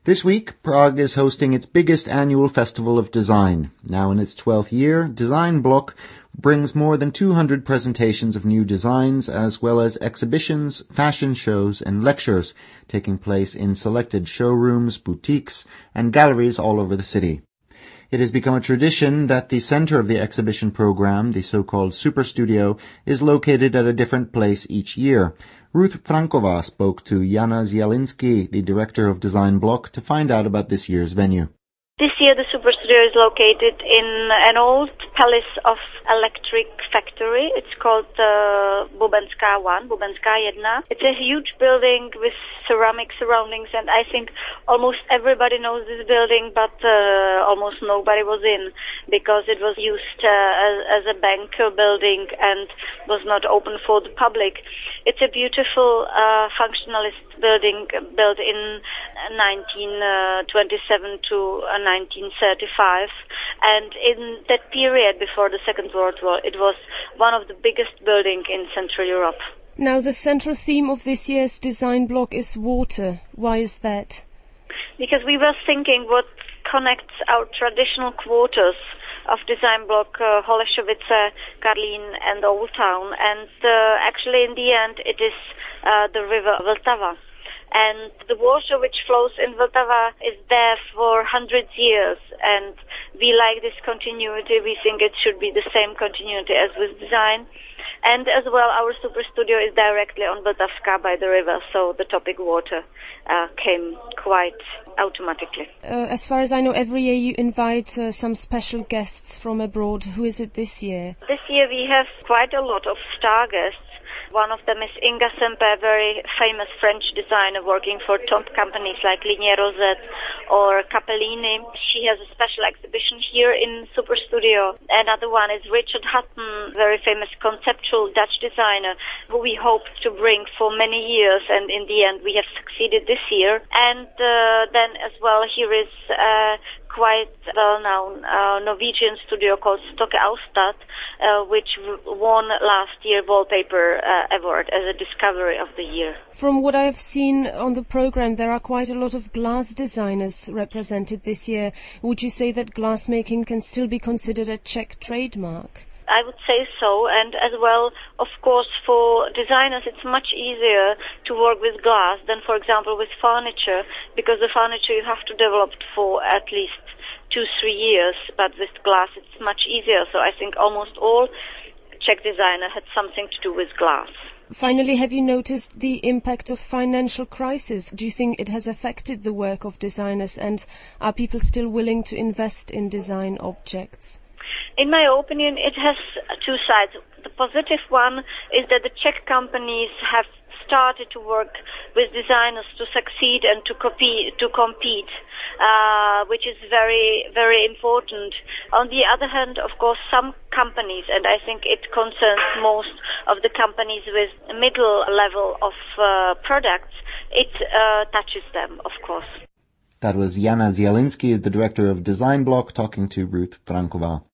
This week, Prague is hosting its biggest annual festival of design. Now in its 12th year, Design Block brings more than 200 presentations of new designs, as well as exhibitions, fashion shows and lectures taking place in selected showrooms, boutiques and galleries all over the city. It has become a tradition that the center of the exhibition program, the so-called Super Studio, is located at a different place each year. Ruth Frankova spoke to Jana Zielinski, the director of Design Block, to find out about this year's venue. This year the Super Studio is located in an old palace of electric factory. It's called Bubenská 1, Bubenská 1. It's a huge building with ceramic surroundings, and I think almost everybody knows this building, but almost nobody was in because it was used as a bank building and was not open for the public. It's a beautiful functionalist building built in 1927 to 1935, and in that period before the Second World War it was one of the biggest buildings in Central Europe. Now the central theme of this year's Design Block is water. Why is that? Because we were thinking what connects our traditional quarters of Design Block, Holešovice, Karlín and Old Town, and actually in the end it is the river Vltava. And the water which flows in Vltava is there for hundreds of years, and we like this continuity. We think it should be the same continuity as with design. And as well, our Super Studio is directly on Vltavská by the river, so the topic water came quite automatically. As far as I know, every year you invite some special guests from abroad. Who is it this year? This year we have quite a lot of star guests. One of them is Inga Sempe, a very famous French designer working for top companies like Ligne Rosette or Capellini. She has a special exhibition here in Super Studio. Another one is Richard Hutton, very famous conceptual Dutch designer, who we hope to bring for many years, and in the end we have succeeded this year. And then as well here is quite well-known Norwegian studio called Stokke Austad, which won last year Wallpaper Award as a Discovery of the Year. From what I've seen on the program, there are quite a lot of glass designers represented this year. Would you say that glassmaking can still be considered a Czech trademark? I would say so, and as well, of course, for designers it's much easier to work with glass than, for example, with furniture, because the furniture you have to develop for at least 2-3 years, but with glass it's much easier. So I think almost all Czech designer had something to do with glass. Finally, have you noticed the impact of financial crisis? Do you think it has affected the work of designers, and are people still willing to invest in design objects? In my opinion, it has two sides. The positive one is that the Czech companies have started to work with designers to succeed and to compete, which is very, very important. On the other hand, of course, some companies, and I think it concerns most of the companies with middle level of products, it touches them, of course. That was Jana Zielinski, the director of Design Block, talking to Ruth Frankova.